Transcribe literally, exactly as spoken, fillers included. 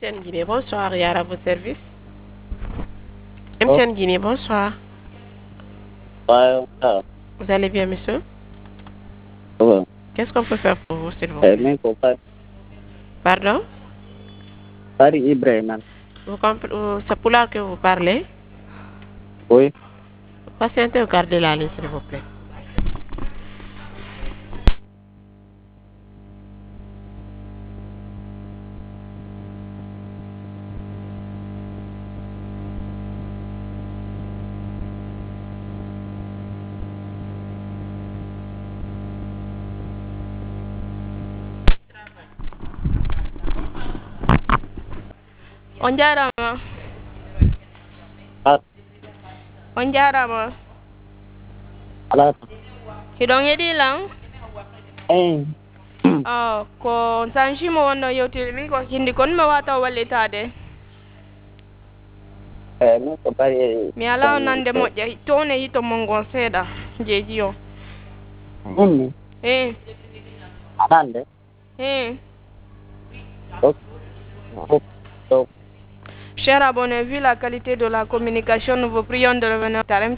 M T N Guinée, bonsoir, Yara, à vos services. Oh, M T N Guinée, bonsoir. ouais, ah, Vous allez bien, monsieur? ouais. Qu'est-ce qu'on peut faire pour vous, s'il vous Eh, plaît? mais faut pas Pardon? Paris Ibrahima. Vous compre- vous- C'est pour là que vous parlez? Oui, Patientez, gardez la ligne, s'il vous plaît. On jarama. ah, On jarama. ala, Hiɗon heɗi lan? eh, Oh, ko sanjimo wonno yewtiri min ko hindi kon mi wata wallitade. eh, mais faut Paris, Mi ala nande moƴƴa towne yito mon gon seeɗa jeeji o. ummi, Eh, anande, eh. ok, ok, ok. Cher abonné, vu la qualité de la communication, nous vous prions de revenir à